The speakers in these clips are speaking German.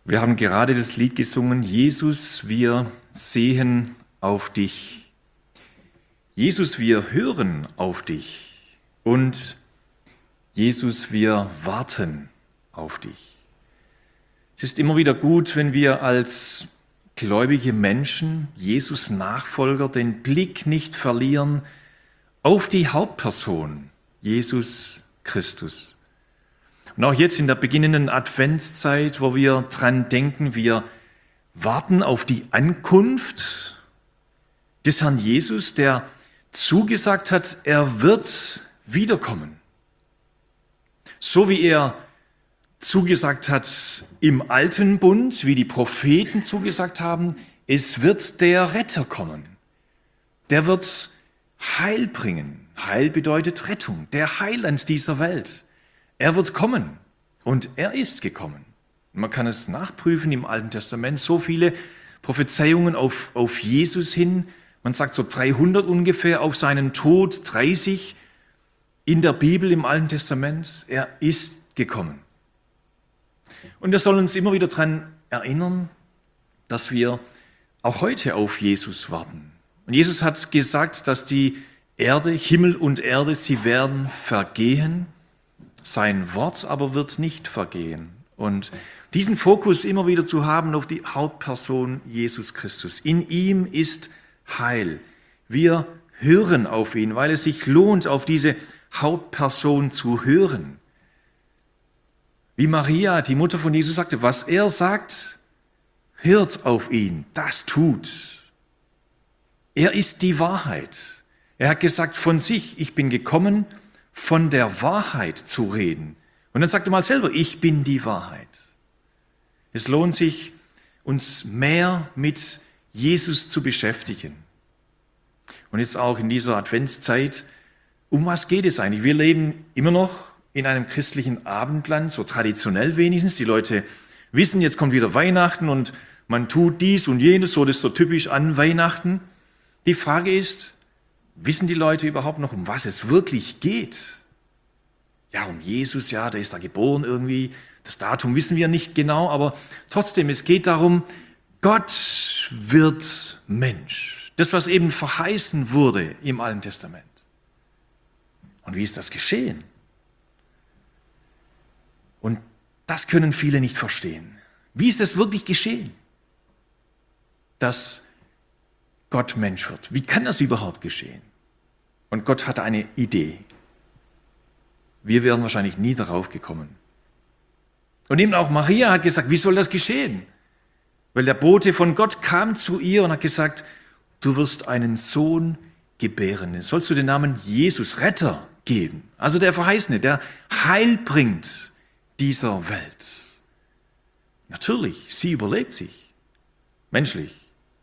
Wir haben gerade das Lied gesungen, Jesus, wir sehen auf dich. Jesus, wir hören auf dich. Und Jesus, wir warten auf dich. Es ist immer wieder gut, wenn wir als gläubige Menschen, Jesus Nachfolger, den Blick nicht verlieren auf die Hauptperson, Jesus Christus. Und auch jetzt in der beginnenden Adventszeit, wo wir dran denken, wir warten auf die Ankunft des Herrn Jesus, der zugesagt hat, er wird wiederkommen. So wie er zugesagt hat im Alten Bund, wie die Propheten zugesagt haben, es wird der Retter kommen. Der wird Heil bringen. Heil bedeutet Rettung, der Heiland dieser Welt. Er wird kommen und er ist gekommen. Man kann es nachprüfen im Alten Testament, so viele Prophezeiungen auf Jesus hin. Man sagt so 300 ungefähr auf seinen Tod, 30 in der Bibel im Alten Testament. Er ist gekommen. Und wir sollen uns immer wieder daran erinnern, dass wir auch heute auf Jesus warten. Und Jesus hat gesagt, dass die Erde, Himmel und Erde, sie werden vergehen. Sein Wort aber wird nicht vergehen. Und diesen Fokus immer wieder zu haben auf die Hauptperson Jesus Christus. In ihm ist Heil. Wir hören auf ihn, weil es sich lohnt, auf diese Hauptperson zu hören. Wie Maria, die Mutter von Jesus, sagte, was er sagt, hört auf ihn, das tut. Er ist die Wahrheit. Er hat gesagt von sich, ich bin gekommen, von der Wahrheit zu reden. Und dann sagt er mal selber, ich bin die Wahrheit. Es lohnt sich, uns mehr mit Jesus zu beschäftigen. Und jetzt auch in dieser Adventszeit, um was geht es eigentlich? Wir leben immer noch in einem christlichen Abendland, so traditionell wenigstens. Die Leute wissen, jetzt kommt wieder Weihnachten und man tut dies und jenes, so das ist so typisch an Weihnachten. Die Frage ist, wissen die Leute überhaupt noch, um was es wirklich geht? Ja, um Jesus, ja, der ist da geboren irgendwie. Das Datum wissen wir nicht genau, aber trotzdem, es geht darum, Gott wird Mensch. Das, was eben verheißen wurde im Alten Testament. Und wie ist das geschehen? Und das können viele nicht verstehen. Wie ist das wirklich geschehen, dass Gott Mensch wird? Wie kann das überhaupt geschehen? Und Gott hatte eine Idee. Wir wären wahrscheinlich nie darauf gekommen. Und eben auch Maria hat gesagt, wie soll das geschehen? Weil der Bote von Gott kam zu ihr und hat gesagt, du wirst einen Sohn gebären. Sollst du den Namen Jesus, Retter, geben. Also der Verheißene, der Heil bringt dieser Welt. Natürlich, sie überlegt sich. Menschlich.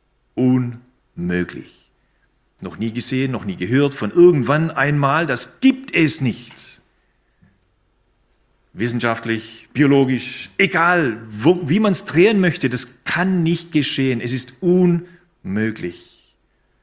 Unmöglich. Noch nie gesehen, noch nie gehört von irgendwann einmal, das gibt es nicht. Wissenschaftlich, biologisch, egal, wie man es drehen möchte, das kann nicht geschehen. Es ist unmöglich.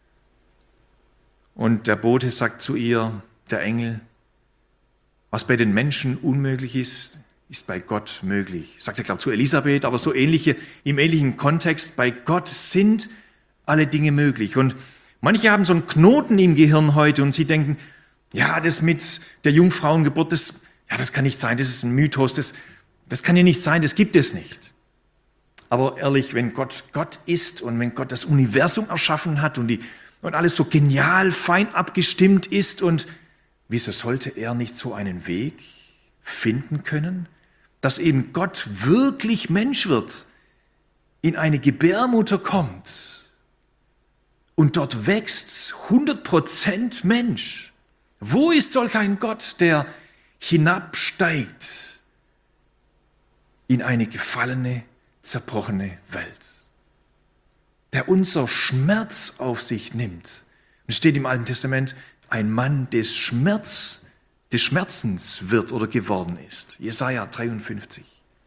Und der Bote sagt zu ihr, der Engel, was bei den Menschen unmöglich ist, ist bei Gott möglich. Sagt er, glaube ich, zu Elisabeth, aber so im ähnlichen Kontext, bei Gott sind alle Dinge möglich. Und manche haben so einen Knoten im Gehirn heute und sie denken, ja, das mit der Jungfrauengeburt, das kann nicht sein, das ist ein Mythos, das kann ja nicht sein, das gibt es nicht. Aber ehrlich, wenn Gott Gott ist und wenn Gott das Universum erschaffen hat und alles so genial, fein abgestimmt ist, und wieso sollte er nicht so einen Weg finden können, dass eben Gott wirklich Mensch wird, in eine Gebärmutter kommt und dort wächst 100% Mensch. Wo ist solch ein Gott, der hinabsteigt in eine gefallene, zerbrochene Welt, der unser Schmerz auf sich nimmt? Es steht im Alten Testament, ein Mann des Schmerzens wird oder geworden ist. Jesaja 53.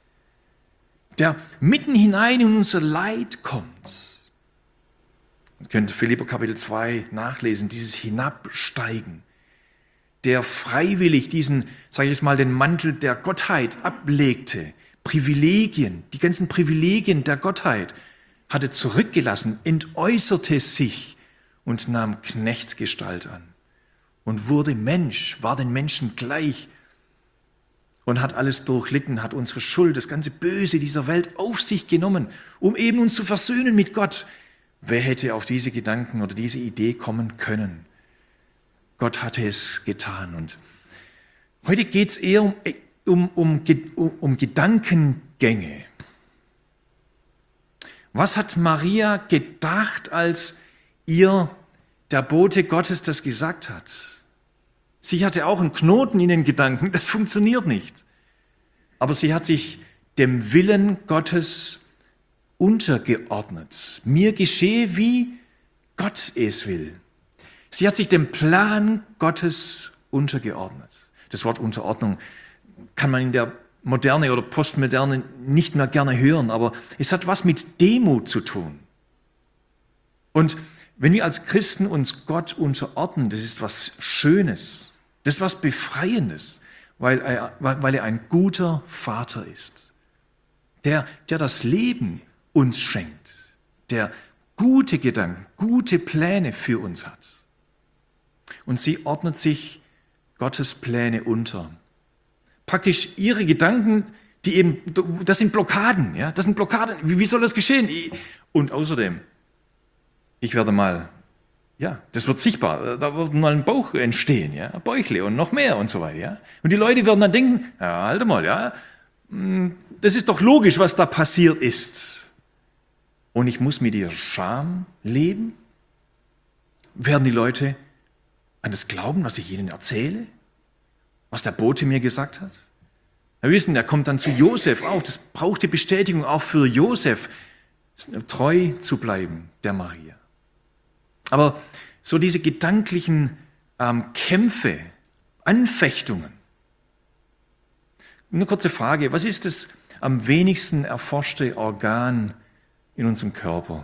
Der mitten hinein in unser Leid kommt. Ihr könnt Philipper Kapitel 2 nachlesen, dieses Hinabsteigen. Der freiwillig diesen, sage ich jetzt mal, den Mantel der Gottheit ablegte, Privilegien, die ganzen Privilegien der Gottheit, hatte zurückgelassen, entäußerte sich und nahm Knechtsgestalt an und wurde Mensch, war den Menschen gleich und hat alles durchlitten, hat unsere Schuld, das ganze Böse dieser Welt auf sich genommen, um eben uns zu versöhnen mit Gott. Wer hätte auf diese Gedanken oder diese Idee kommen können? Gott hatte es getan. Und heute geht es eher um Gedankengänge. Was hat Maria gedacht, als ihr der Bote Gottes das gesagt hat? Sie hatte auch einen Knoten in den Gedanken, das funktioniert nicht. Aber sie hat sich dem Willen Gottes untergeordnet. Mir geschehe, wie Gott es will. Sie hat sich dem Plan Gottes untergeordnet. Das Wort Unterordnung kann man in der Moderne oder Postmoderne nicht mehr gerne hören, aber es hat was mit Demut zu tun. Und wenn wir als Christen uns Gott unterordnen, das ist was Schönes, das ist was Befreiendes, weil er ein guter Vater ist, der das Leben uns schenkt, der gute Gedanken, gute Pläne für uns hat. Und sie ordnet sich Gottes Pläne unter. Praktisch ihre Gedanken, das sind Blockaden, ja, das sind Blockaden. Wie soll das geschehen? Und außerdem, ich werde mal, ja, das wird sichtbar, da wird mal ein Bauch entstehen, ja, Bäuchle und noch mehr und so weiter, ja. Und die Leute werden dann denken, ja, halt mal, ja, das ist doch logisch, was da passiert ist. Und ich muss mit ihrer Scham leben? Werden die Leute an das glauben, was ich ihnen erzähle? Was der Bote mir gesagt hat? Wir wissen, er kommt dann zu Josef auch. Das brauchte Bestätigung auch für Josef, treu zu bleiben, der Maria. Aber so diese gedanklichen Kämpfe, Anfechtungen. Eine kurze Frage, was ist das am wenigsten erforschte Organ in unserem Körper?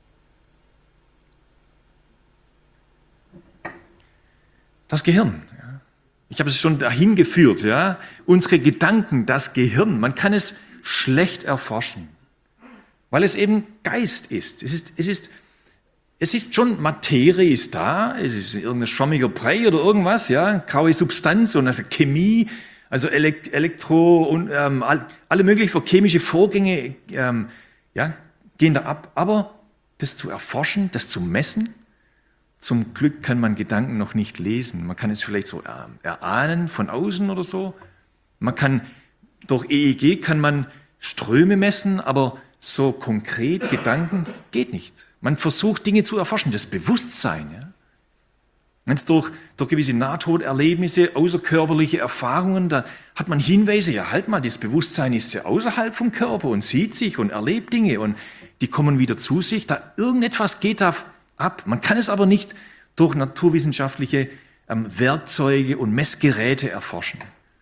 Das Gehirn. Ich habe es schon dahin geführt, ja. Unsere Gedanken, das Gehirn, man kann es schlecht erforschen, weil es eben Geist ist. Es ist schon Materie ist da, es ist irgendein schwammiger Brei oder irgendwas, ja, graue Substanz und also Chemie, also Elektro und alle möglichen chemische Vorgänge gehen da ab. Aber das zu erforschen, das zu messen, zum Glück kann man Gedanken noch nicht lesen. Man kann es vielleicht so erahnen von außen oder so. Man kann, durch EEG kann man Ströme messen, aber so konkret Gedanken geht nicht. Man versucht Dinge zu erforschen, das Bewusstsein. Ja? Wenn es durch gewisse Nahtoderlebnisse, außerkörperliche Erfahrungen, da hat man Hinweise, ja halt mal, das Bewusstsein ist ja außerhalb vom Körper und sieht sich und erlebt Dinge und die kommen wieder zu sich. Da irgendetwas geht da ab. Man kann es aber nicht durch naturwissenschaftliche Werkzeuge und Messgeräte erforschen.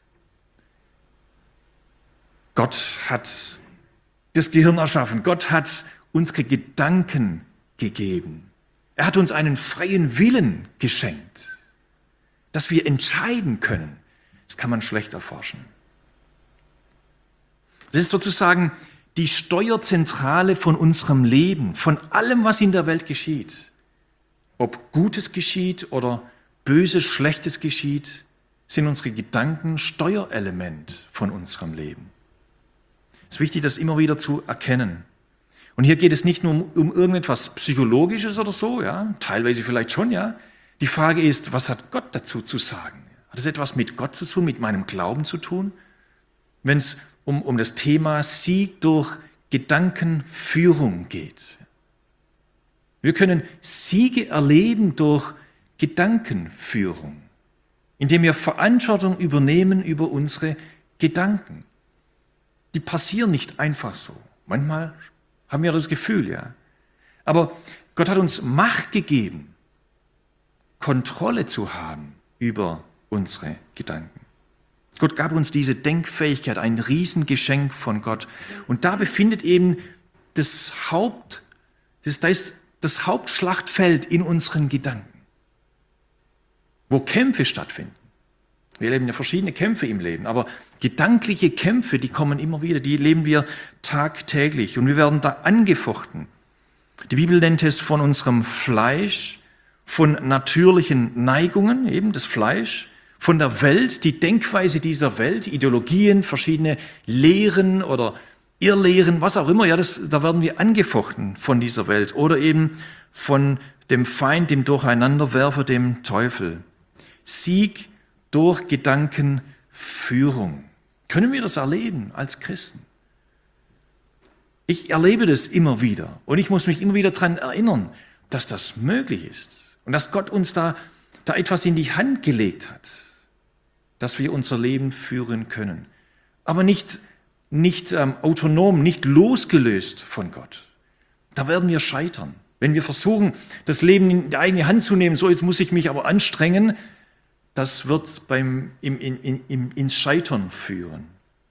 Gott hat das Gehirn erschaffen. Gott hat unsere Gedanken gegeben. Er hat uns einen freien Willen geschenkt, dass wir entscheiden können. Das kann man schlecht erforschen. Das ist sozusagen die Steuerzentrale von unserem Leben, von allem, was in der Welt geschieht. Ob Gutes geschieht oder Böses, Schlechtes geschieht, sind unsere Gedanken Steuerelement von unserem Leben. Es ist wichtig, das immer wieder zu erkennen. Und hier geht es nicht nur um irgendetwas Psychologisches oder so, ja, teilweise vielleicht schon, ja. Die Frage ist, was hat Gott dazu zu sagen? Hat es etwas mit Gott zu tun, mit meinem Glauben zu tun? Wenn es um das Thema Sieg durch Gedankenführung geht. Wir können Siege erleben durch Gedankenführung, indem wir Verantwortung übernehmen über unsere Gedanken. Die passieren nicht einfach so. Manchmal haben wir das Gefühl, ja. Aber Gott hat uns Macht gegeben, Kontrolle zu haben über unsere Gedanken. Gott gab uns diese Denkfähigkeit, ein Riesengeschenk von Gott. Und da befindet eben das Hauptschlachtfeld in unseren Gedanken, wo Kämpfe stattfinden. Wir erleben ja verschiedene Kämpfe im Leben, aber gedankliche Kämpfe, die kommen immer wieder, die erleben wir tagtäglich und wir werden da angefochten. Die Bibel nennt es von unserem Fleisch, von natürlichen Neigungen, eben das Fleisch, von der Welt, die Denkweise dieser Welt, Ideologien, verschiedene Lehren oder Irrlehren, was auch immer, ja, da werden wir angefochten von dieser Welt oder eben von dem Feind, dem Durcheinanderwerfer, dem Teufel. Sieg durch Gedankenführung. Können wir das erleben als Christen? Ich erlebe das immer wieder und ich muss mich immer wieder daran erinnern, dass das möglich ist und dass Gott uns da etwas in die Hand gelegt hat, dass wir unser Leben führen können. Aber nicht autonom, nicht losgelöst von Gott. Da werden wir scheitern. Wenn wir versuchen, das Leben in die eigene Hand zu nehmen, so jetzt muss ich mich aber anstrengen, das wird ins Scheitern führen.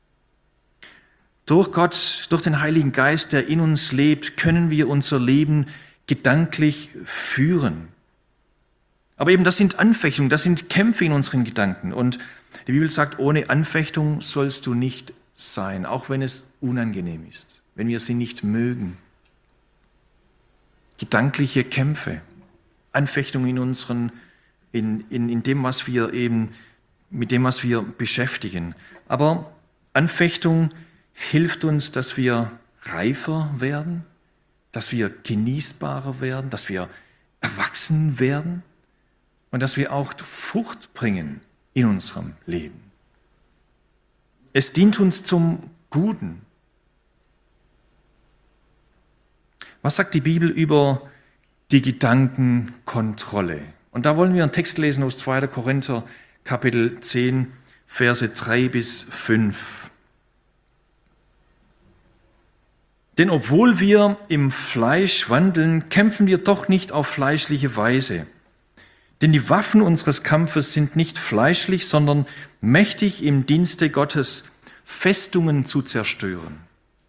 Durch Gott, durch den Heiligen Geist, der in uns lebt, können wir unser Leben gedanklich führen. Aber eben das sind Anfechtungen, das sind Kämpfe in unseren Gedanken. Und die Bibel sagt, ohne Anfechtung sollst du nicht sein, auch wenn es unangenehm ist, wenn wir sie nicht mögen. Gedankliche Kämpfe, Anfechtungen in dem, was wir eben, mit dem, was wir beschäftigen. Aber Anfechtung hilft uns, dass wir reifer werden, dass wir genießbarer werden, dass wir erwachsen werden und dass wir auch Frucht bringen in unserem Leben. Es dient uns zum Guten. Was sagt die Bibel über die Gedankenkontrolle? Und da wollen wir einen Text lesen aus 2. Korinther, Kapitel 10, Verse 3 bis 5. Denn obwohl wir im Fleisch wandeln, kämpfen wir doch nicht auf fleischliche Weise. Denn die Waffen unseres Kampfes sind nicht fleischlich, sondern mächtig im Dienste Gottes, Festungen zu zerstören.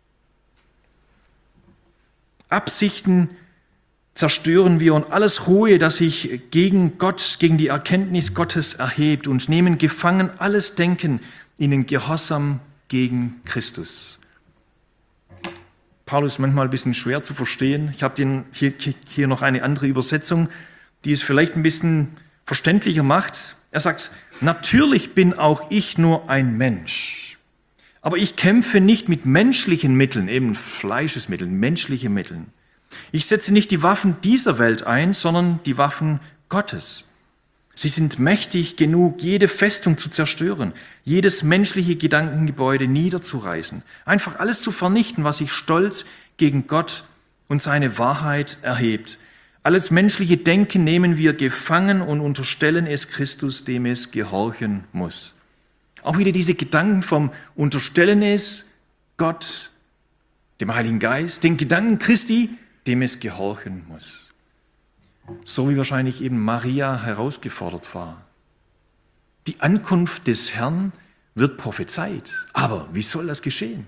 Absichten zerstören wir und alles Hohe, das sich gegen Gott, gegen die Erkenntnis Gottes erhebt und nehmen gefangen alles Denken in den Gehorsam gegen Christus. Paulus ist manchmal ein bisschen schwer zu verstehen. Ich habe hier noch eine andere Übersetzung, die es vielleicht ein bisschen verständlicher macht. Er sagt, natürlich bin auch ich nur ein Mensch, aber ich kämpfe nicht mit menschlichen Mitteln, eben Fleischesmitteln, menschliche Mitteln. Ich setze nicht die Waffen dieser Welt ein, sondern die Waffen Gottes. Sie sind mächtig genug, jede Festung zu zerstören, jedes menschliche Gedankengebäude niederzureißen, einfach alles zu vernichten, was sich stolz gegen Gott und seine Wahrheit erhebt. Alles menschliche Denken nehmen wir gefangen und unterstellen es Christus, dem es gehorchen muss. Auch wieder diese Gedanken vom Unterstellen es Gott, dem Heiligen Geist, den Gedanken Christi, dem es gehorchen muss. So wie wahrscheinlich eben Maria herausgefordert war. Die Ankunft des Herrn wird prophezeit. Aber wie soll das geschehen?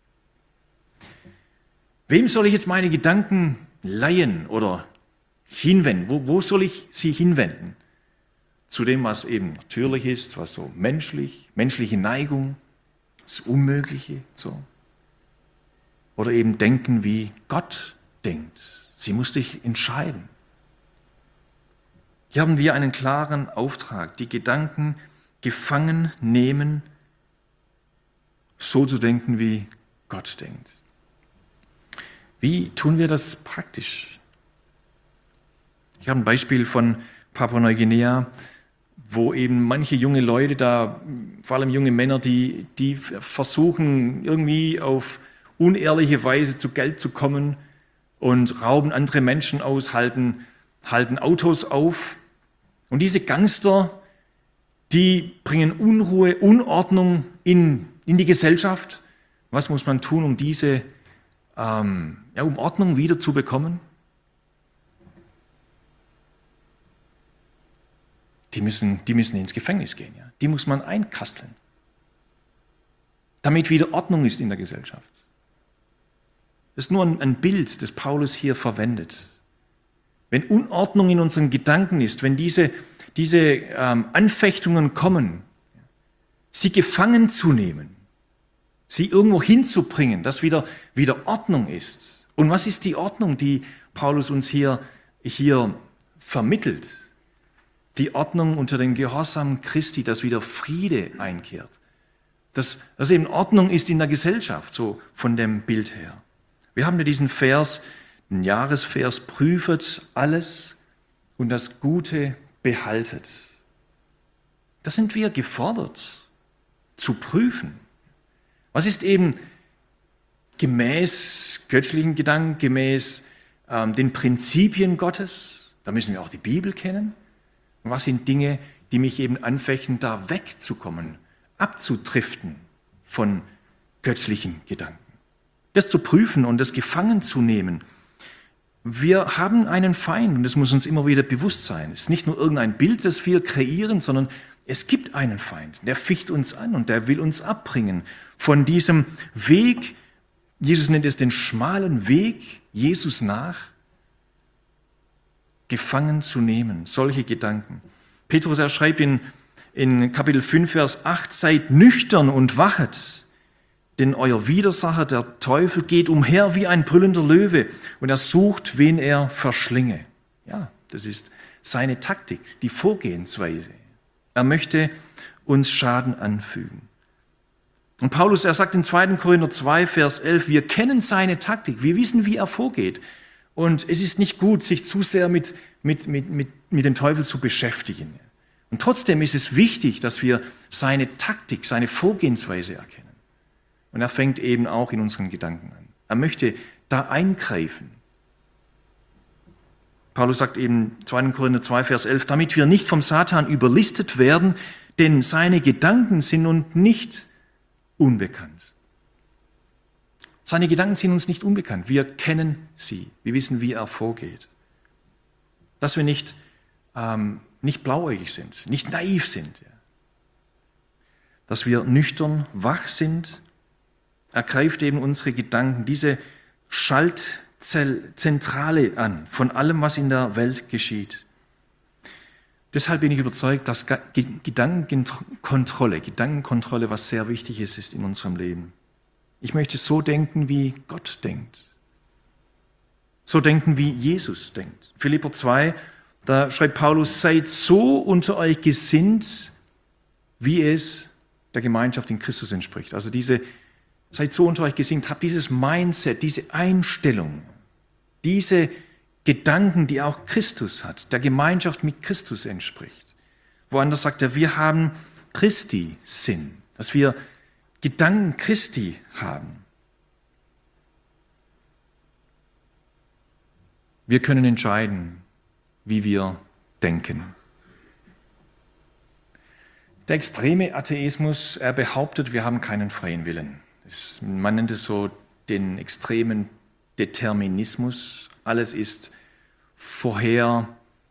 Wem soll ich jetzt meine Gedanken leihen oder hinwenden? Wo soll ich sie hinwenden? Zu dem, was eben natürlich ist, was so menschliche Neigung, das Unmögliche, so. Oder eben denken, wie Gott denkt. Sie muss sich entscheiden. Hier haben wir einen klaren Auftrag, die Gedanken gefangen nehmen, so zu denken, wie Gott denkt. Wie tun wir das praktisch? Ich habe ein Beispiel von Papua-Neuguinea, wo eben manche junge Leute da, vor allem junge Männer, die versuchen irgendwie auf unehrliche Weise zu Geld zu kommen und rauben andere Menschen aus, halten Autos auf. Und diese Gangster, die bringen Unruhe, Unordnung in die Gesellschaft. Was muss man tun, um diese um Ordnung wieder zu bekommen? Die müssen ins Gefängnis gehen. Ja? Die muss man einkasteln, damit wieder Ordnung ist in der Gesellschaft. Das ist nur ein Bild, das Paulus hier verwendet. Wenn Unordnung in unseren Gedanken ist, wenn diese Anfechtungen kommen, sie gefangen zu nehmen, sie irgendwo hinzubringen, dass wieder Ordnung ist. Und was ist die Ordnung, die Paulus uns hier vermittelt? Die Ordnung unter den Gehorsam Christi, dass wieder Friede einkehrt. Dass eben Ordnung ist in der Gesellschaft, so von dem Bild her. Wir haben ja diesen Vers, den Jahresvers, prüfet alles und das Gute behaltet. Da sind wir gefordert, zu prüfen. Was ist eben gemäß göttlichen Gedanken, gemäß den Prinzipien Gottes? Da müssen wir auch die Bibel kennen. Und was sind Dinge, die mich eben anfechten, da wegzukommen, abzudriften von göttlichen Gedanken? Das zu prüfen und das gefangen zu nehmen. Wir haben einen Feind und das muss uns immer wieder bewusst sein. Es ist nicht nur irgendein Bild, das wir kreieren, sondern es gibt einen Feind, der ficht uns an und der will uns abbringen von diesem Weg. Jesus nennt es den schmalen Weg, Jesus nach, gefangen zu nehmen, solche Gedanken. Petrus, er schreibt in Kapitel 5, Vers 8, seid nüchtern und wachet, denn euer Widersacher, der Teufel, geht umher wie ein brüllender Löwe und er sucht, wen er verschlinge. Ja, das ist seine Taktik, die Vorgehensweise. Er möchte uns Schaden anfügen. Und Paulus, er sagt in 2. Korinther 2, Vers 11, wir kennen seine Taktik, wir wissen, wie er vorgeht. Und es ist nicht gut, sich zu sehr mit dem Teufel zu beschäftigen. Und trotzdem ist es wichtig, dass wir seine Taktik, seine Vorgehensweise erkennen. Und er fängt eben auch in unseren Gedanken an. Er möchte da eingreifen. Paulus sagt eben 2. Korinther 2, Vers 11, damit wir nicht vom Satan überlistet werden, denn seine Gedanken sind uns nicht unbekannt. Seine Gedanken sind uns nicht unbekannt. Wir kennen sie. Wir wissen, wie er vorgeht. Dass wir nicht blauäugig sind, nicht naiv sind. Dass wir nüchtern, wach sind. Er greift eben unsere Gedanken, diese Schaltzentrale an von allem, was in der Welt geschieht. Deshalb bin ich überzeugt, dass Gedankenkontrolle, was sehr wichtig ist in unserem Leben. Ich möchte so denken, wie Gott denkt. So denken, wie Jesus denkt. Philipper 2, da schreibt Paulus, seid so unter euch gesinnt, wie es der Gemeinschaft in Christus entspricht. Also seid so unter euch gesinnt, habt dieses Mindset, diese Einstellung, diese Gedanken, die auch Christus hat, der Gemeinschaft mit Christus entspricht. Woanders sagt er, wir haben Christi Sinn, dass wir Gedanken Christi haben. Wir können entscheiden, wie wir denken. Der extreme Atheismus, er behauptet, wir haben keinen freien Willen. Man nennt es so den extremen Determinismus. Alles ist vorher,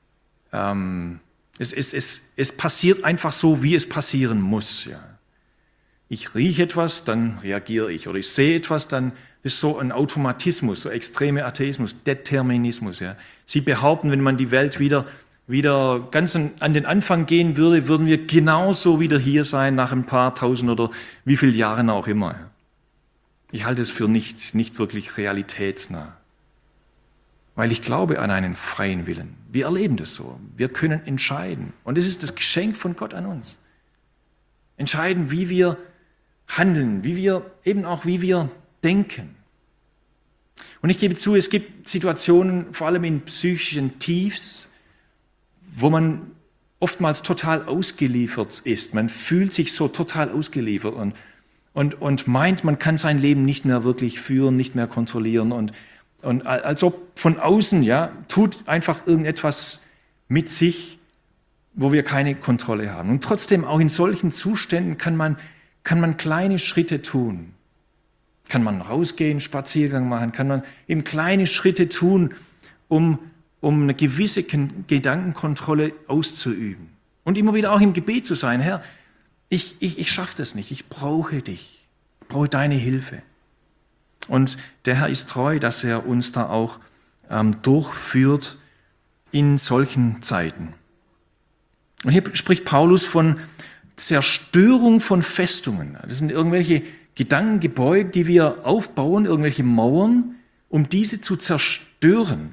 es passiert einfach so, wie es passieren muss. Ja. Ich rieche etwas, dann reagiere ich. Oder ich sehe etwas, dann das ist so ein Automatismus, so extreme Atheismus, Determinismus. Ja. Sie behaupten, wenn man die Welt wieder ganz an den Anfang gehen würde, würden wir genauso wieder hier sein nach ein paar tausend oder wie vielen Jahren auch immer. Ja. Ich halte es für nicht wirklich realitätsnah. Weil ich glaube an einen freien Willen. Wir erleben das so. Wir können entscheiden. Und es ist das Geschenk von Gott an uns. Entscheiden, wie wir handeln, wie wir denken. Und ich gebe zu, es gibt Situationen, vor allem in psychischen Tiefs, wo man oftmals total ausgeliefert ist. Man fühlt sich so total ausgeliefert und meint, man kann sein Leben nicht mehr wirklich führen, nicht mehr kontrollieren und als ob von außen, ja, tut einfach irgendetwas mit sich, wo wir keine Kontrolle haben. Und trotzdem, auch in solchen Zuständen kann man kleine Schritte tun. Kann man rausgehen, Spaziergang machen, kann man eben kleine Schritte tun, um eine gewisse Gedankenkontrolle auszuüben. Und immer wieder auch im Gebet zu sein, Herr, ich schaffe das nicht, ich brauche dich, ich brauche deine Hilfe. Und der Herr ist treu, dass er uns da auch durchführt in solchen Zeiten. Und hier spricht Paulus von Zerstörung von Festungen. Das sind irgendwelche Gedankengebäude, die wir aufbauen, irgendwelche Mauern, um diese zu zerstören.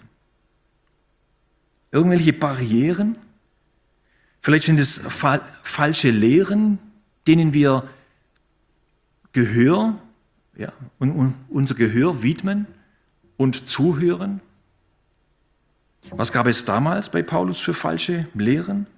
Irgendwelche Barrieren. Vielleicht sind es falsche Lehren, denen wir Gehör, ja, und unser Gehör widmen und zuhören. Was gab es damals bei Paulus für falsche Lehren?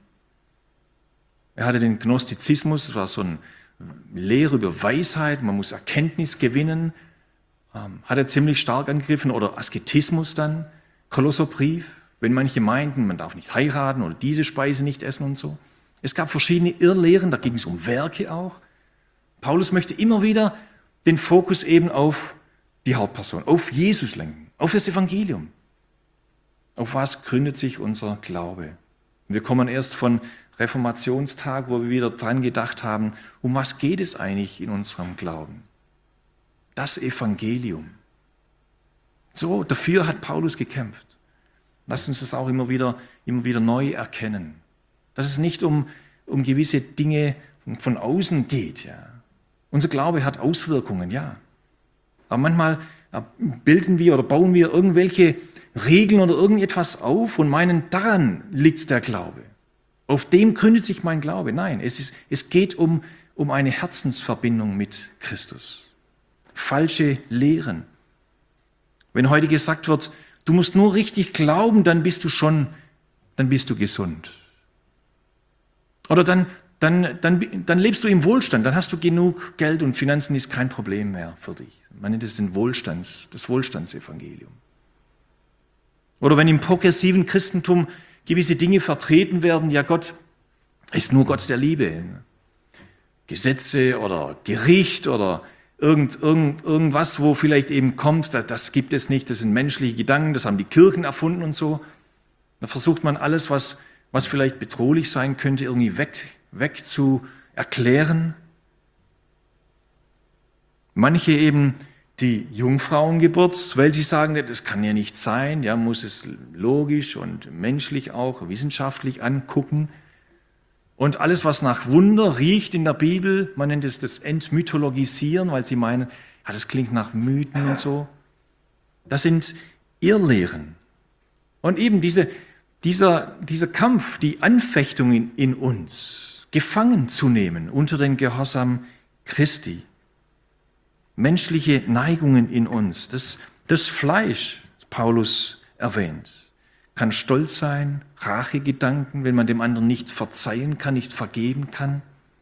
Er hatte den Gnostizismus, das war so eine Lehre über Weisheit, man muss Erkenntnis gewinnen, hat er ziemlich stark angegriffen, oder Asketismus dann, Kolosserbrief, wenn manche meinten, man darf nicht heiraten oder diese Speise nicht essen und so. Es gab verschiedene Irrlehren, da ging es um Werke auch. Paulus möchte immer wieder den Fokus eben auf die Hauptperson, auf Jesus lenken, auf das Evangelium. Auf was gründet sich unser Glaube? Wir kommen erst von Reformationstag, wo wir wieder dran gedacht haben, um was geht es eigentlich in unserem Glauben? Das Evangelium. So, dafür hat Paulus gekämpft. Lasst uns das auch immer wieder neu erkennen. Dass es nicht um gewisse Dinge von außen geht. Ja. Unser Glaube hat Auswirkungen, ja. Aber manchmal bilden wir oder bauen wir irgendwelche Regeln oder irgendetwas auf und meinen, daran liegt der Glaube. Auf dem gründet sich mein Glaube. Nein, es geht um eine Herzensverbindung mit Christus. Falsche Lehren. Wenn heute gesagt wird, du musst nur richtig glauben, dann bist du gesund. Oder dann lebst du im Wohlstand, dann hast du genug Geld und Finanzen ist kein Problem mehr für dich. Man nennt es das Wohlstandsevangelium. Oder wenn im progressiven Christentum gewisse Dinge vertreten werden, ja, Gott ist nur Gott der Liebe. Gesetze oder Gericht oder irgendwas, wo vielleicht eben kommt, das gibt es nicht, das sind menschliche Gedanken, das haben die Kirchen erfunden und so. Da versucht man alles, was vielleicht bedrohlich sein könnte, irgendwie weg zu erklären. Manche eben die Jungfrauengeburt, weil sie sagen, das kann ja nicht sein, ja, muss es logisch und menschlich auch, wissenschaftlich angucken. Und alles, was nach Wunder riecht in der Bibel, man nennt es das Entmythologisieren, weil sie meinen, ja, das klingt nach Mythen und so. Das sind Irrlehren. Und eben dieser Kampf, die Anfechtung in uns, gefangen zu nehmen unter den Gehorsam Christi. Menschliche Neigungen in uns, das Fleisch, Paulus erwähnt, kann stolz sein, Rachegedanken, wenn man dem anderen nicht verzeihen kann, nicht vergeben kann,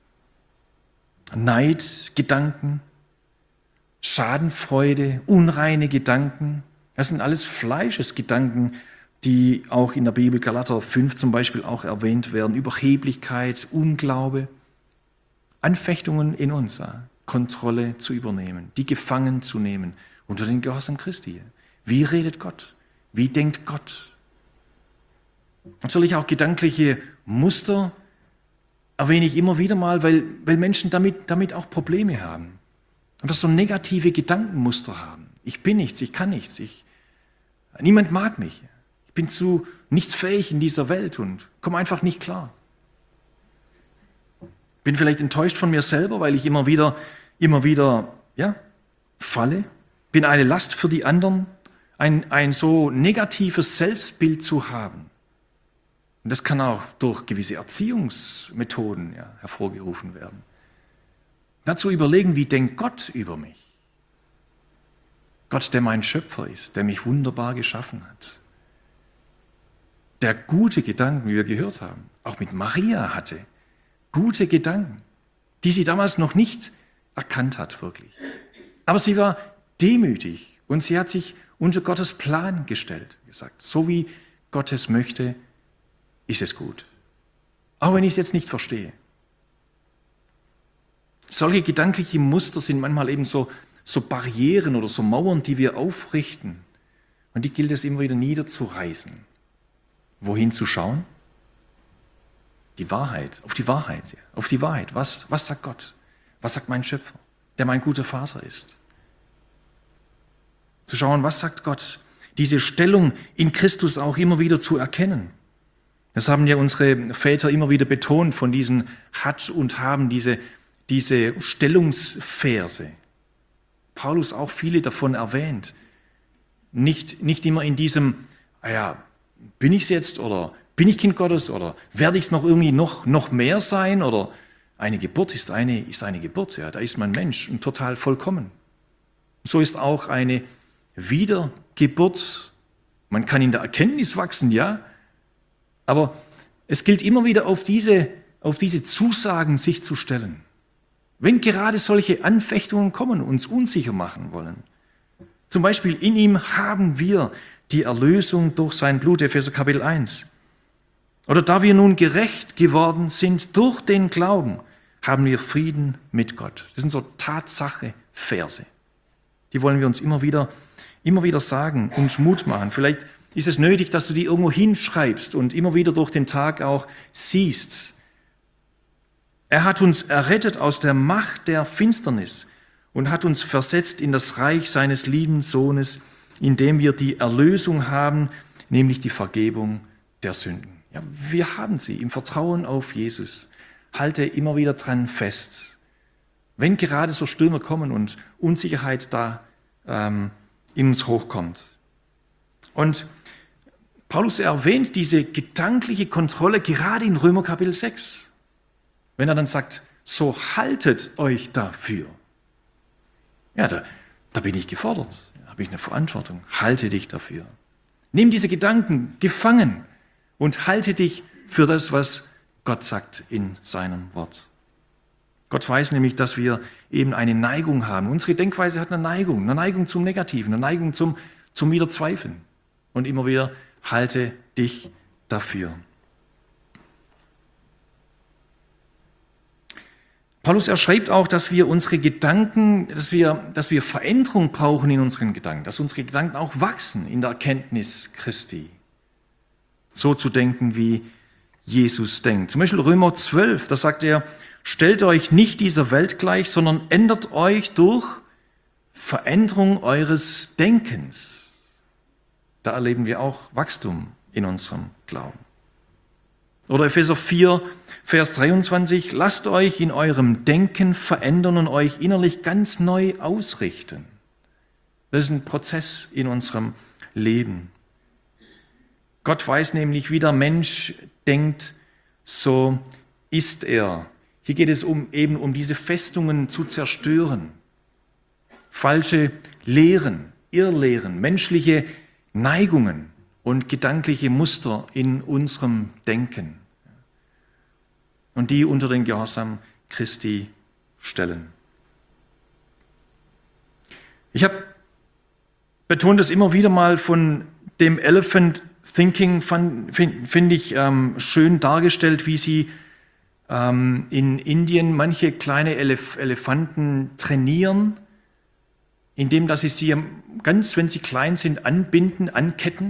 Neidgedanken, Schadenfreude, unreine Gedanken, das sind alles Fleischesgedanken, die auch in der Bibel, Galater 5 zum Beispiel, auch erwähnt werden, Überheblichkeit, Unglaube, Anfechtungen in uns, Kontrolle zu übernehmen, die gefangen zu nehmen unter den Gehorsam Christi. Wie redet Gott? Wie denkt Gott? Natürlich auch gedankliche Muster erwähne ich immer wieder mal, weil Menschen damit auch Probleme haben. Einfach so negative Gedankenmuster haben. Ich bin nichts, ich kann nichts, niemand mag mich. Ich bin zu nichts fähig in dieser Welt und komme einfach nicht klar. Bin vielleicht enttäuscht von mir selber, weil ich immer wieder falle. Bin eine Last für die anderen, ein so negatives Selbstbild zu haben. Und das kann auch durch gewisse Erziehungsmethoden hervorgerufen werden. Dazu überlegen, wie denkt Gott über mich? Gott, der mein Schöpfer ist, der mich wunderbar geschaffen hat. Der gute Gedanken, wie wir gehört haben, auch mit Maria hatte. Gute Gedanken, die sie damals noch nicht erkannt hat, wirklich. Aber sie war demütig und sie hat sich unter Gottes Plan gestellt, gesagt, so wie Gott es möchte, ist es gut. Auch wenn ich es jetzt nicht verstehe. Solche gedankliche Muster sind manchmal eben so Barrieren oder so Mauern, die wir aufrichten. Und die gilt es immer wieder niederzureißen. Wohin zu schauen? Die Wahrheit, auf die Wahrheit, ja. Auf die Wahrheit. Was sagt Gott? Was sagt mein Schöpfer, der mein guter Vater ist? Zu schauen, was sagt Gott? Diese Stellung in Christus auch immer wieder zu erkennen. Das haben ja unsere Väter immer wieder betont von diesen hat und haben, diese Stellungsverse. Paulus auch viele davon erwähnt. Nicht immer in diesem, bin ich es jetzt oder bin ich Kind Gottes oder werde ich es noch irgendwie noch mehr sein oder eine Geburt ist eine Geburt, ja, da ist man Mensch und total vollkommen. So ist auch eine Wiedergeburt. Man kann in der Erkenntnis wachsen, ja, aber es gilt immer wieder auf diese Zusagen sich zu stellen. Wenn gerade solche Anfechtungen kommen, uns unsicher machen wollen. Zum Beispiel in ihm haben wir die Erlösung durch sein Blut, Epheser Kapitel 1. Oder da wir nun gerecht geworden sind durch den Glauben, haben wir Frieden mit Gott. Das sind so Tatsache-Verse. Die wollen wir uns immer wieder sagen und Mut machen. Vielleicht ist es nötig, dass du die irgendwo hinschreibst und immer wieder durch den Tag auch siehst. Er hat uns errettet aus der Macht der Finsternis und hat uns versetzt in das Reich seines lieben Sohnes, in dem wir die Erlösung haben, nämlich die Vergebung der Sünden. Ja, wir haben sie im Vertrauen auf Jesus. Halte immer wieder dran fest. Wenn gerade so Stürme kommen und Unsicherheit da in uns hochkommt. Und Paulus erwähnt diese gedankliche Kontrolle gerade in Römer Kapitel 6. Wenn er dann sagt, so haltet euch dafür. Ja, da bin ich gefordert, da habe ich eine Verantwortung. Halte dich dafür. Nimm diese Gedanken gefangen und halte dich für das, was Gott sagt in seinem Wort. Gott weiß nämlich, dass wir eben eine Neigung haben. Unsere Denkweise hat eine Neigung zum Negativen, eine Neigung zum Wiederzweifeln. Und immer wieder halte dich dafür. Paulus schreibt auch, dass wir unsere Gedanken, dass wir Veränderung brauchen in unseren Gedanken, dass unsere Gedanken auch wachsen in der Erkenntnis Christi. So zu denken, wie Jesus denkt. Zum Beispiel Römer 12, da sagt er, stellt euch nicht dieser Welt gleich, sondern ändert euch durch Veränderung eures Denkens. Da erleben wir auch Wachstum in unserem Glauben. Oder Epheser 4, Vers 23, lasst euch in eurem Denken verändern und euch innerlich ganz neu ausrichten. Das ist ein Prozess in unserem Leben. Gott weiß nämlich, wie der Mensch denkt, so ist er. Hier geht es um diese Festungen zu zerstören. Falsche Lehren, Irrlehren, menschliche Neigungen und gedankliche Muster in unserem Denken. Und die unter den Gehorsam Christi stellen. Ich habe betont es immer wieder mal von dem Elephant Thinking, finde ich schön dargestellt, wie sie in Indien manche kleine Elefanten trainieren, indem dass sie ganz, wenn sie klein sind, anbinden, anketten.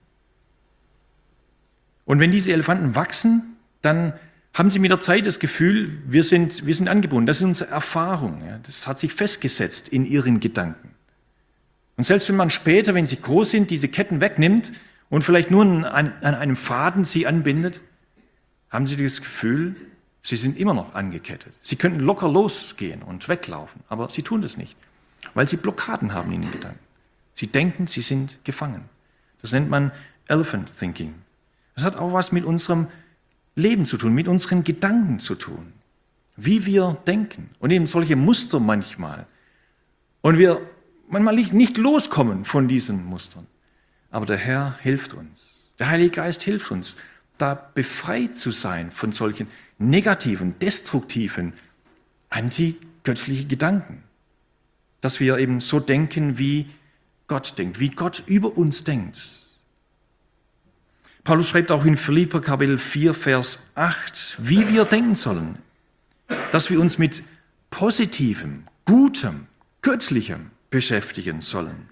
Und wenn diese Elefanten wachsen, dann haben sie mit der Zeit das Gefühl, wir sind angebunden. Das ist unsere Erfahrung. Ja. Das hat sich festgesetzt in ihren Gedanken. Und selbst wenn man später, wenn sie groß sind, diese Ketten wegnimmt und vielleicht nur an einem Faden sie anbindet, haben sie das Gefühl, sie sind immer noch angekettet. Sie könnten locker losgehen und weglaufen, aber sie tun das nicht, weil sie Blockaden haben in den Gedanken. Sie denken, sie sind gefangen. Das nennt man Elephant Thinking. Das hat auch was mit unserem Leben zu tun, mit unseren Gedanken zu tun, wie wir denken und eben solche Muster manchmal. Und wir manchmal nicht loskommen von diesen Mustern. Aber der Herr hilft uns. Der Heilige Geist hilft uns, da befreit zu sein von solchen negativen, destruktiven, antigöttlichen Gedanken. Dass wir eben so denken, wie Gott denkt, wie Gott über uns denkt. Paulus schreibt auch in Philipper Kapitel 4, Vers 8, wie wir denken sollen, dass wir uns mit Positivem, Gutem, Göttlichem beschäftigen sollen.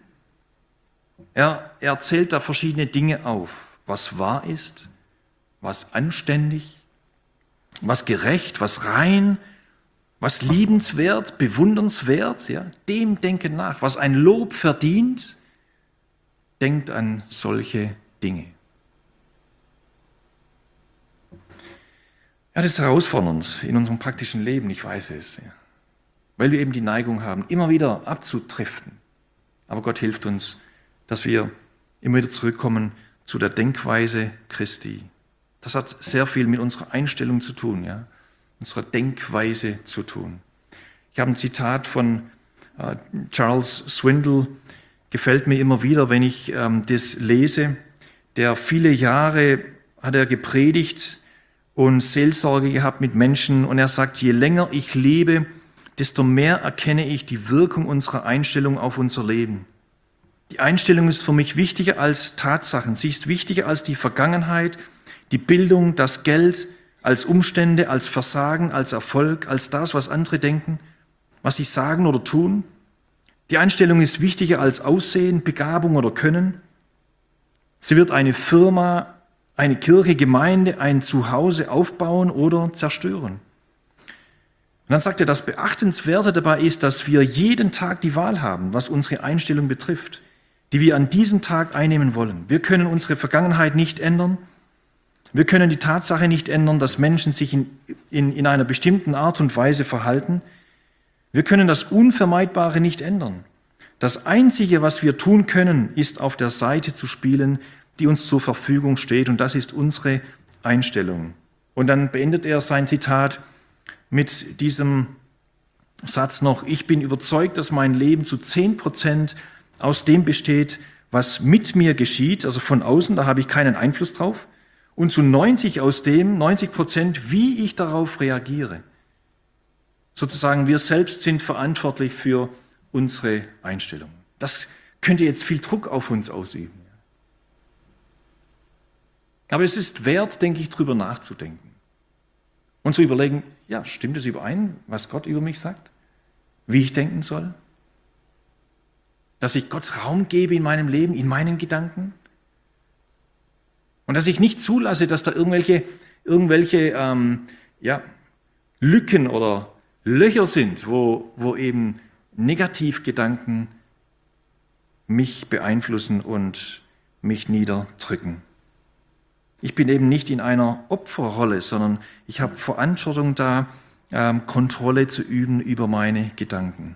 Er zählt da verschiedene Dinge auf, was wahr ist, was anständig, was gerecht, was rein, was liebenswert, bewundernswert, ja, dem denken nach. Was ein Lob verdient, denkt an solche Dinge. Ja, das ist herausfordernd in unserem praktischen Leben, ich weiß es. Ja. Weil wir eben die Neigung haben, immer wieder abzudriften. Aber Gott hilft uns, dass wir immer wieder zurückkommen zu der Denkweise Christi. Das hat sehr viel mit unserer Einstellung zu tun, ja, unserer Denkweise zu tun. Ich habe ein Zitat von Charles Swindoll, gefällt mir immer wieder, wenn ich das lese. Der viele Jahre hat er gepredigt und Seelsorge gehabt mit Menschen und er sagt, je länger ich lebe, desto mehr erkenne ich die Wirkung unserer Einstellung auf unser Leben. Die Einstellung ist für mich wichtiger als Tatsachen. Sie ist wichtiger als die Vergangenheit, die Bildung, das Geld, als Umstände, als Versagen, als Erfolg, als das, was andere denken, was sie sagen oder tun. Die Einstellung ist wichtiger als Aussehen, Begabung oder Können. Sie wird eine Firma, eine Kirche, Gemeinde, ein Zuhause aufbauen oder zerstören. Und dann sagt er, das Beachtenswerte dabei ist, dass wir jeden Tag die Wahl haben, was unsere Einstellung betrifft, die wir an diesem Tag einnehmen wollen. Wir können unsere Vergangenheit nicht ändern. Wir können die Tatsache nicht ändern, dass Menschen sich in einer bestimmten Art und Weise verhalten. Wir können das Unvermeidbare nicht ändern. Das Einzige, was wir tun können, ist auf der Seite zu spielen, die uns zur Verfügung steht. Und das ist unsere Einstellung. Und dann beendet er sein Zitat mit diesem Satz noch, ich bin überzeugt, dass mein Leben zu 10% aus dem besteht, was mit mir geschieht, also von außen, da habe ich keinen Einfluss drauf, und zu 90%, wie ich darauf reagiere. Sozusagen, wir selbst sind verantwortlich für unsere Einstellung. Das könnte jetzt viel Druck auf uns ausüben. Aber es ist wert, denke ich, darüber nachzudenken und zu überlegen, ja, stimmt es überein, was Gott über mich sagt? Wie ich denken soll? Dass ich Gott Raum gebe in meinem Leben, in meinen Gedanken? Und dass ich nicht zulasse, dass da irgendwelche Lücken oder Löcher sind, wo eben Negativgedanken mich beeinflussen und mich niederdrücken. Ich bin eben nicht in einer Opferrolle, sondern ich habe Verantwortung da, Kontrolle zu üben über meine Gedanken.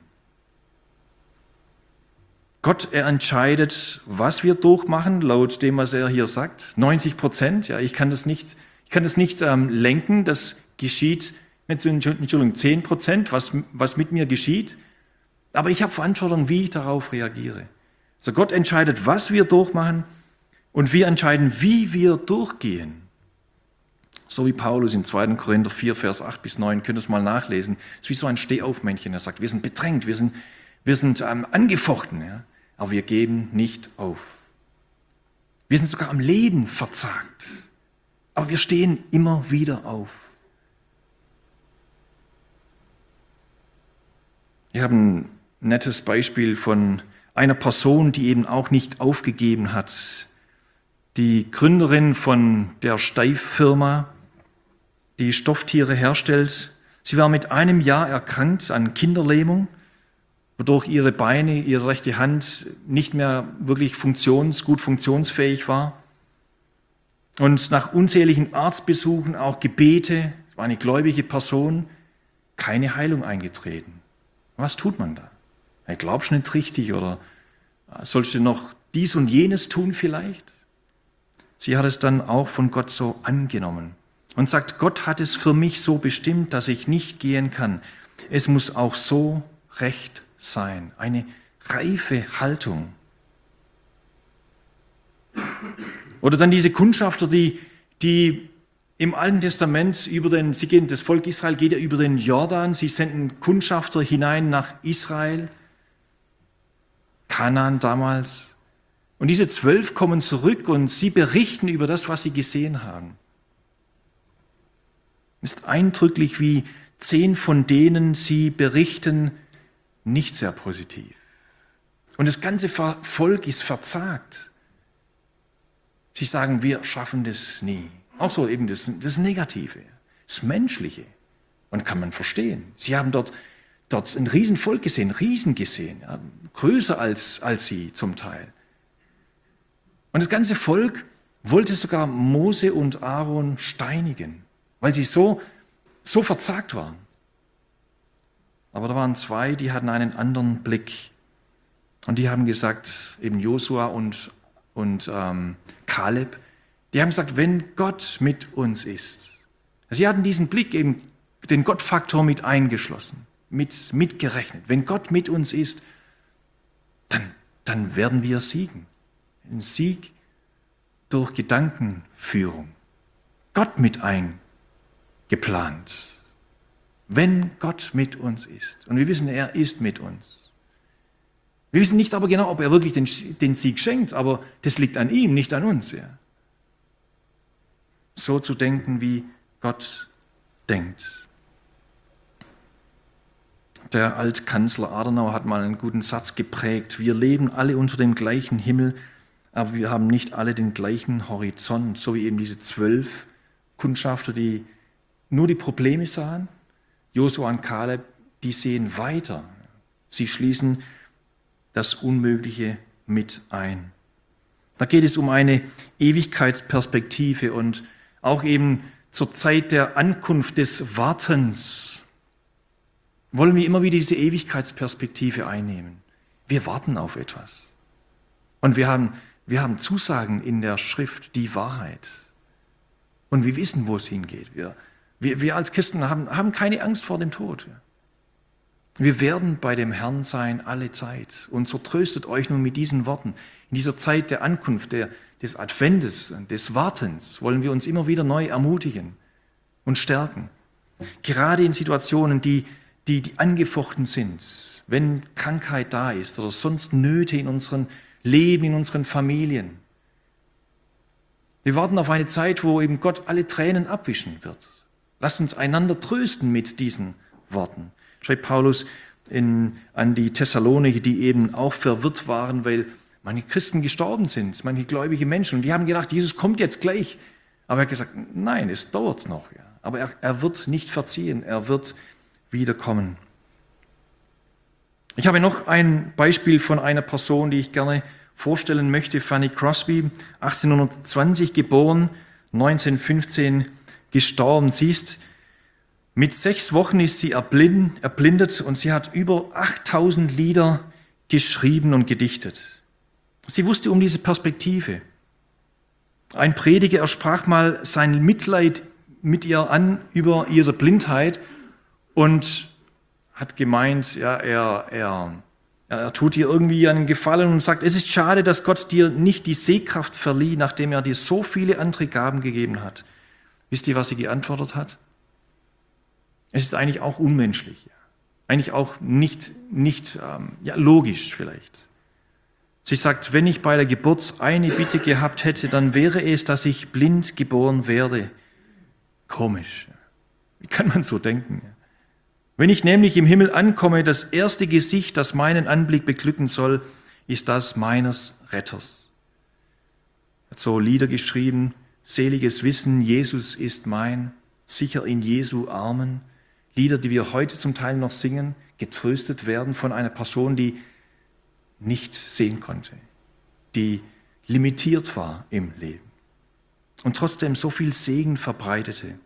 Gott, er entscheidet, was wir durchmachen, laut dem, was er hier sagt. 90%, ja, ich kann das nicht lenken, das geschieht, Entschuldigung, 10%, was mit mir geschieht. Aber ich habe Verantwortung, wie ich darauf reagiere. Also Gott entscheidet, was wir durchmachen und wir entscheiden, wie wir durchgehen. So wie Paulus in 2. Korinther 4, Vers 8 bis 9, könnt ihr es mal nachlesen. Es ist wie so ein Stehaufmännchen, er sagt, wir sind bedrängt, wir sind angefochten, ja, aber wir geben nicht auf. Wir sind sogar am Leben verzagt, aber wir stehen immer wieder auf. Ich habe ein nettes Beispiel von einer Person, die eben auch nicht aufgegeben hat. Die Gründerin von der Steiff-Firma, die Stofftiere herstellt. Sie war mit 1 Jahr erkrankt an Kinderlähmung, wodurch ihre Beine, ihre rechte Hand nicht mehr wirklich gut funktionsfähig war. Und nach unzähligen Arztbesuchen, auch Gebete, es war eine gläubige Person, keine Heilung eingetreten. Was tut man da? Glaubst du nicht richtig oder sollst du noch dies und jenes tun vielleicht? Sie hat es dann auch von Gott so angenommen und sagt, Gott hat es für mich so bestimmt, dass ich nicht gehen kann. Es muss auch so recht sein. Eine reife Haltung. Oder dann diese Kundschafter, die im Alten Testament das Volk Israel geht ja über den Jordan, sie senden Kundschafter hinein nach Israel, Kanaan damals. Und diese 12 kommen zurück und sie berichten über das, was sie gesehen haben. Es ist eindrücklich, wie 10 von denen sie berichten, nicht sehr positiv. Und das ganze Volk ist verzagt. Sie sagen, wir schaffen das nie. Auch so eben das Negative, das Menschliche. Und kann man verstehen. Sie haben dort ein Riesenvolk gesehen, Riesen gesehen, ja, größer als sie zum Teil. Und das ganze Volk wollte sogar Mose und Aaron steinigen, weil sie so so verzagt waren. Aber da waren zwei, die hatten einen anderen Blick. Und die haben gesagt, eben Josua und Kaleb, die haben gesagt, wenn Gott mit uns ist. Sie hatten diesen Blick, eben den Gottfaktor mit eingeschlossen, mitgerechnet. Wenn Gott mit uns ist, dann werden wir siegen. Ein Sieg durch Gedankenführung. Gott mit eingeplant. Wenn Gott mit uns ist. Und wir wissen, er ist mit uns. Wir wissen nicht aber genau, ob er wirklich den Sieg schenkt, aber das liegt an ihm, nicht an uns. Ja. So zu denken, wie Gott denkt. Der Altkanzler Adenauer hat mal einen guten Satz geprägt. Wir leben alle unter dem gleichen Himmel, aber wir haben nicht alle den gleichen Horizont. So wie eben diese 12 Kundschafter, die nur die Probleme sahen. Josua und Kaleb, die sehen weiter. Sie schließen das Unmögliche mit ein. Da geht es um eine Ewigkeitsperspektive und auch eben zur Zeit der Ankunft des Wartens wollen wir immer wieder diese Ewigkeitsperspektive einnehmen. Wir warten auf etwas. Und wir haben Zusagen in der Schrift, die Wahrheit. Und wir wissen, wo es hingeht. Wir als Christen haben keine Angst vor dem Tod. Wir werden bei dem Herrn sein alle Zeit. Und so tröstet euch nun mit diesen Worten. In dieser Zeit der Ankunft, des Adventes, des Wartens, wollen wir uns immer wieder neu ermutigen und stärken. Gerade in Situationen, die angefochten sind, wenn Krankheit da ist oder sonst Nöte in unserem Leben, in unseren Familien. Wir warten auf eine Zeit, wo eben Gott alle Tränen abwischen wird. Lasst uns einander trösten mit diesen Worten. Schreibt Paulus an die Thessalonicher, die eben auch verwirrt waren, weil manche Christen gestorben sind, manche gläubige Menschen. Und die haben gedacht, Jesus kommt jetzt gleich. Aber er hat gesagt, nein, es dauert noch. Ja. Aber er wird nicht verziehen, er wird wiederkommen. Ich habe noch ein Beispiel von einer Person, die ich gerne vorstellen möchte. Fanny Crosby, 1820 geboren, 1915 gestorben. Sie ist mit 6 Wochen ist sie erblindet und sie hat über 8000 Lieder geschrieben und gedichtet. Sie wusste um diese Perspektive. Ein Prediger, er sprach mal sein Mitleid mit ihr an über ihre Blindheit und hat gemeint, ja, er tut ihr irgendwie einen Gefallen und sagt, es ist schade, dass Gott dir nicht die Sehkraft verlieh, nachdem er dir so viele andere Gaben gegeben hat. Wisst ihr, was sie geantwortet hat? Es ist eigentlich auch unmenschlich, ja. Eigentlich auch nicht logisch vielleicht. Sie sagt, wenn ich bei der Geburt eine Bitte gehabt hätte, dann wäre es, dass ich blind geboren werde. Komisch. Wie kann man so denken? Wenn ich nämlich im Himmel ankomme, das erste Gesicht, das meinen Anblick beglücken soll, ist das meines Retters. Er hat so Lieder geschrieben, seliges Wissen, Jesus ist mein, sicher in Jesu Armen. Lieder, die wir heute zum Teil noch singen, getröstet werden von einer Person, die nicht sehen konnte, die limitiert war im Leben und trotzdem so viel Segen verbreitete.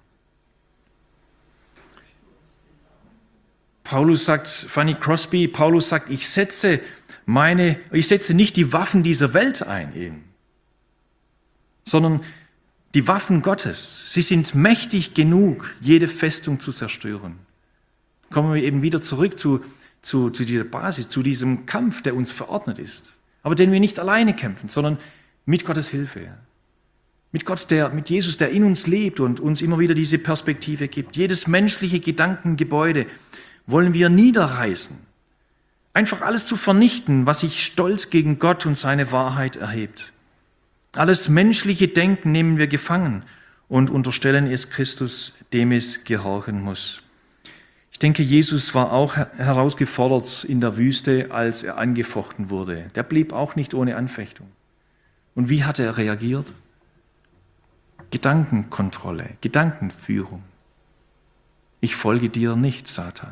Fanny Crosby, Paulus sagt, ich setze nicht die Waffen dieser Welt ein, eben, sondern die Waffen Gottes. Sie sind mächtig genug, jede Festung zu zerstören. Kommen wir eben wieder zurück zu dieser Basis, zu diesem Kampf, der uns verordnet ist. Aber den wir nicht alleine kämpfen, sondern mit Gottes Hilfe. Mit Jesus, der in uns lebt und uns immer wieder diese Perspektive gibt. Jedes menschliche Gedankengebäude wollen wir niederreißen. Einfach alles zu vernichten, was sich stolz gegen Gott und seine Wahrheit erhebt. Alles menschliche Denken nehmen wir gefangen und unterstellen es Christus, dem es gehorchen muss. Ich denke, Jesus war auch herausgefordert in der Wüste, als er angefochten wurde. Der blieb auch nicht ohne Anfechtung. Und wie hat er reagiert? Gedankenkontrolle, Gedankenführung. Ich folge dir nicht, Satan.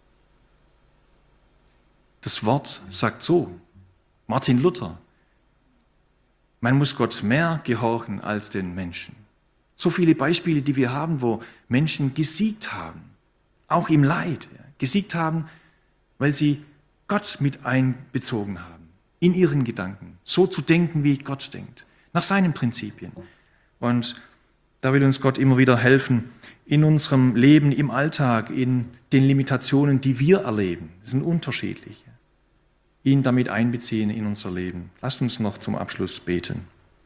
Das Wort sagt so, Martin Luther, man muss Gott mehr gehorchen als den Menschen. So viele Beispiele, die wir haben, wo Menschen gesiegt haben, auch im Leid, gesiegt haben, weil sie Gott mit einbezogen haben, in ihren Gedanken, so zu denken, wie Gott denkt, nach seinen Prinzipien. Und da will uns Gott immer wieder helfen, in unserem Leben, im Alltag, in den Limitationen, die wir erleben, das sind unterschiedliche, ihn damit einbeziehen in unser Leben. Lasst uns noch zum Abschluss beten.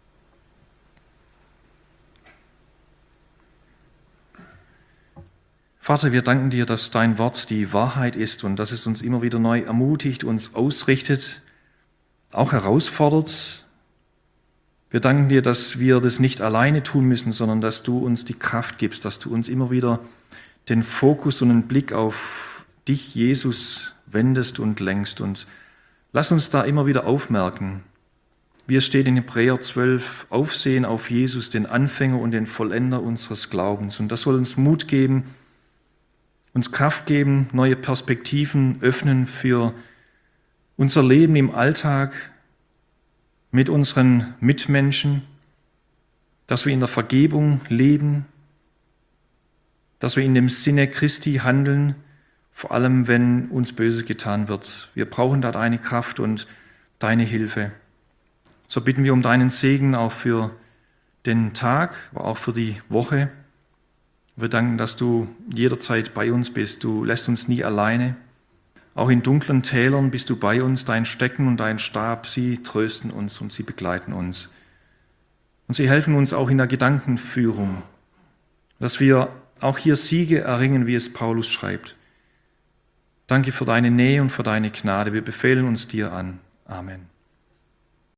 Vater, wir danken dir, dass dein Wort die Wahrheit ist und dass es uns immer wieder neu ermutigt, uns ausrichtet, auch herausfordert. Wir danken dir, dass wir das nicht alleine tun müssen, sondern dass du uns die Kraft gibst, dass du uns immer wieder den Fokus und den Blick auf dich, Jesus, wendest und lenkst. Und lass uns da immer wieder aufmerken, wie es steht in Hebräer 12, aufsehen auf Jesus, den Anfänger und den Vollender unseres Glaubens. Und das soll uns Mut geben, uns Kraft geben, neue Perspektiven öffnen für unser Leben im Alltag mit unseren Mitmenschen, dass wir in der Vergebung leben, dass wir in dem Sinne Christi handeln, vor allem wenn uns Böses getan wird. Wir brauchen da deine Kraft und deine Hilfe. So bitten wir um deinen Segen auch für den Tag, aber auch für die Woche. Wir danken, dass du jederzeit bei uns bist. Du lässt uns nie alleine. Auch in dunklen Tälern bist du bei uns. Dein Stecken und dein Stab, sie trösten uns und sie begleiten uns. Und sie helfen uns auch in der Gedankenführung, dass wir auch hier Siege erringen, wie es Paulus schreibt. Danke für deine Nähe und für deine Gnade. Wir befehlen uns dir an. Amen.